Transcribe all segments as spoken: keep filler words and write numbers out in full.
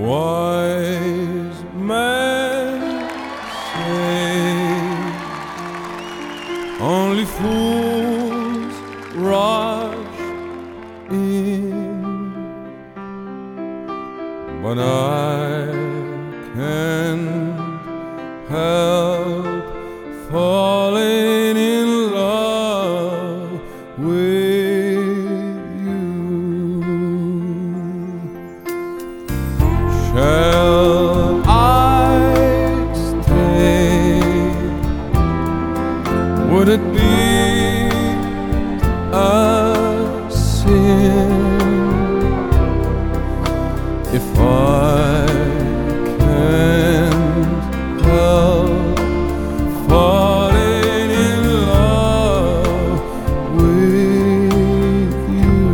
Wise men say only fools rush in, but I can't help falling in love with you. Shall I stay? Would it be a sin if I can't help falling in love with you?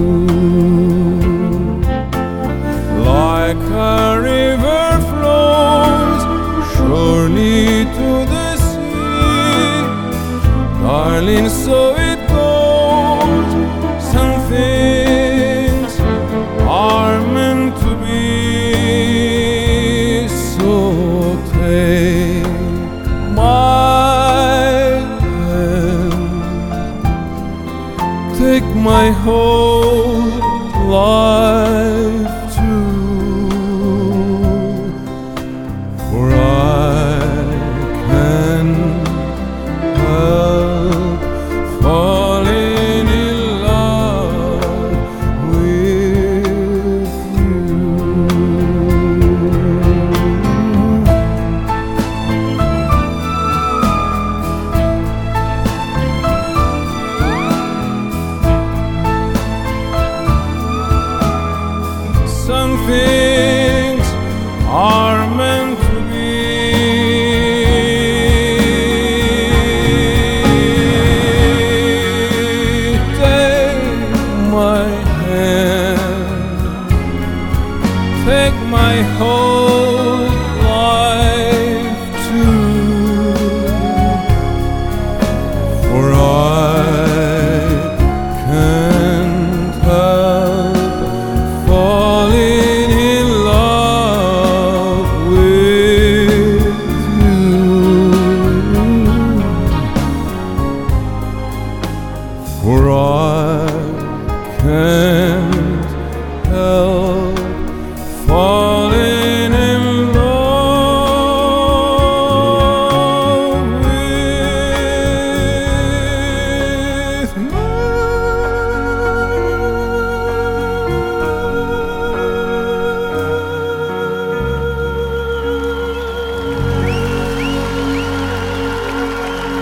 Like a river flows surely to the sea, darling, so it goes. Some things are meant to be, so take my hand, take my whole life too, for I can't help falling in love with you. Some things are meant to be. Take my hand, take my whole life too, for I can't help falling in love with you, for I